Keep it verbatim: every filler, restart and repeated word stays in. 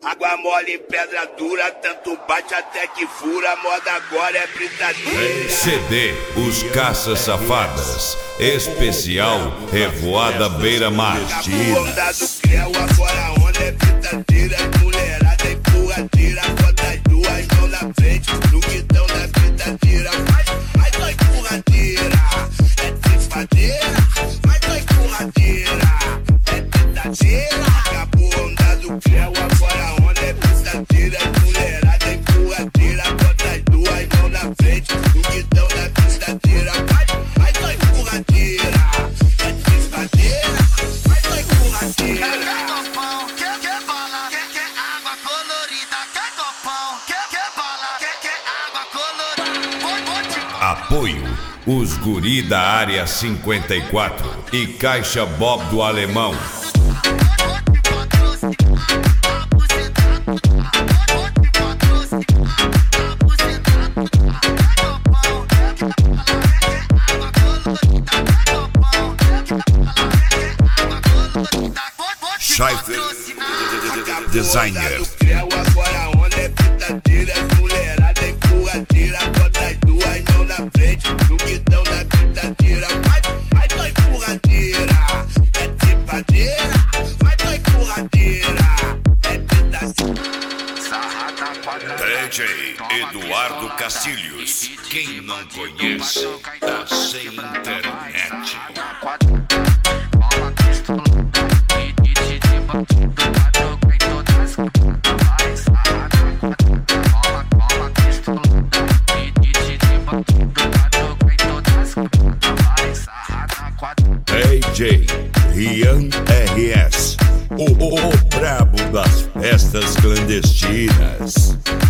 Água mole em pedra dura, tanto bate até que fura, moda agora é brincadeira. C D Os Caças Safadas, especial Revoada Beira Mar. Onda do Creu, agora a onda é brincadeira, mulherada empurradeira, bota as duas mãos na frente, no guidão da brincadeira. Faz, faz a empurradeira, é trifadeira, faz a empurradeira, é brincadeira. Acabou a onda do Creu, agora a onda é brincadeira, mulherada empurradeira, bota as duas mãos na frente, no guidão da brincadeira. Faz, faz a empurradeira, é trifadeira, faz a empurradeira. Quer copão, quer, quer bala, quer, quer água colorida. Quer copão, quer, quer bala, quer, quer água colorida. Vou, vou te... Apoio Os Guri da Área cinquenta e quatro e Caixa Bob do Alemão. Scheifer Designer. Agora a onda é brincadeira, mulherada empurradeira, bota as duas mãos na frente, no guidão da brincadeira. Vai, vai tua empurradeira, é tripadeira, vai tua empurradeira, é brincadeira. D J Eduardo Cacilhos. Quem não conhece, tá sem internet. D J Rian R S, o, o, o brabo das festas clandestinas.